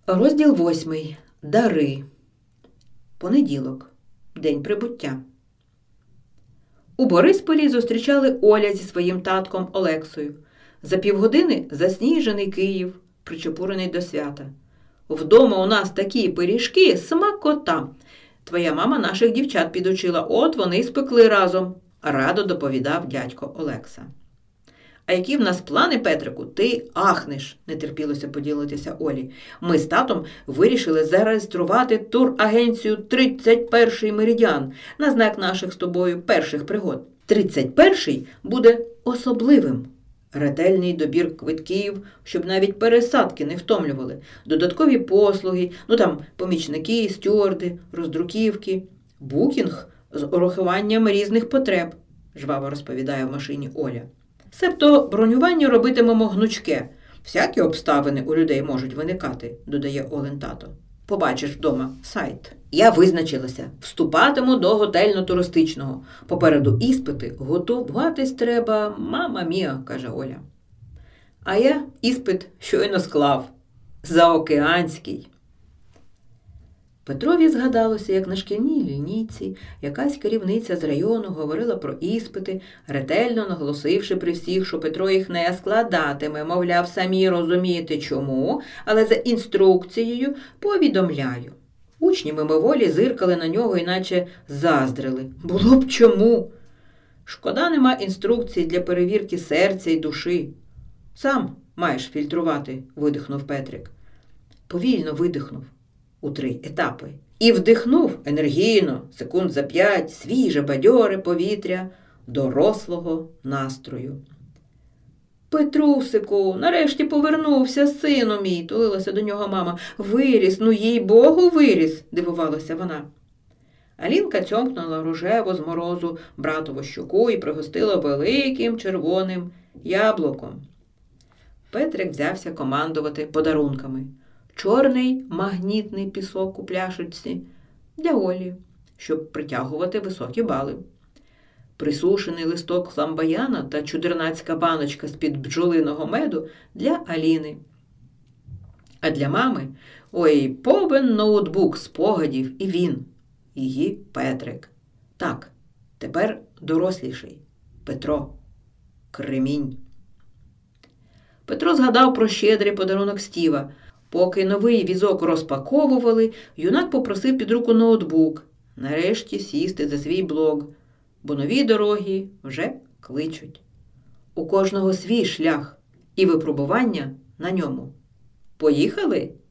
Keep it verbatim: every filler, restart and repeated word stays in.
Розділ восьмий. Дари. Понеділок. День прибуття. У Борисполі зустрічали Оля зі своїм татком Олексою. За півгодини засніжений Київ, причепурений до свята. Вдома у нас такі пиріжки, смакота. Твоя мама наших дівчат підучила, от вони й спекли разом, радо доповідав дядько Олекса. А які в нас плани, Петрику, ти ахнеш, не терпілося поділитися Олі. Ми з татом вирішили зареєструвати турагенцію тридцять перший меридіан на знак наших з тобою перших пригод. тридцять перший буде особливим. Ретельний добір квитків, щоб навіть пересадки не втомлювали. Додаткові послуги, ну там помічники, стюарди, роздруківки. Букінг з урахуванням різних потреб, жваво розповідає в машині Оля. Себто бронювання робитимемо гнучке. Всякі обставини у людей можуть виникати, додає Олен тато. Побачиш вдома сайт. Я визначилася. Вступатиму до готельно-туристичного. Попереду іспити. Готуватись треба, мама мія, каже Оля. А я іспит щойно склав. Заокеанський. Петрові згадалося, як на шкільній лінійці якась керівниця з району говорила про іспити, ретельно наголосивши при всіх, що Петро їх не складатиме, мовляв, самі розумієте чому, але за інструкцією повідомляю. Учні мимоволі зиркали на нього, іначе заздрили. Було б чому? Шкода, нема інструкцій для перевірки серця й душі. Сам маєш фільтрувати, видихнув Петрик. Повільно видихнув. У три етапи. І вдихнув енергійно, секунд за п'ять, свіже, бадьоре повітря дорослого настрою. Петрусику, нарешті повернувся, сину мій, тулилася до нього мама. Виріс, ну їй Богу виріс, дивувалася вона. Алінка цьомкнула рожево з морозу братову щоку і пригостила великим червоним яблуком. Петрик взявся командувати подарунками. Чорний магнітний пісок у пляшечці для Олі, щоб притягувати високі бали. Присушений листок фламбояна та чудернацька баночка з-під бджолиного меду для Аліни. А для мами, ой, повен ноутбук спогадів і він, її Петрик. Так, тепер доросліший. Петро. Кремінь. Петро згадав про щедрий подарунок Стіва. Поки новий візок розпаковували, юнак попросив під руку ноутбук. Нарешті сісти за свій блог, бо нові дороги вже кличуть. У кожного свій шлях і випробування на ньому. Поїхали?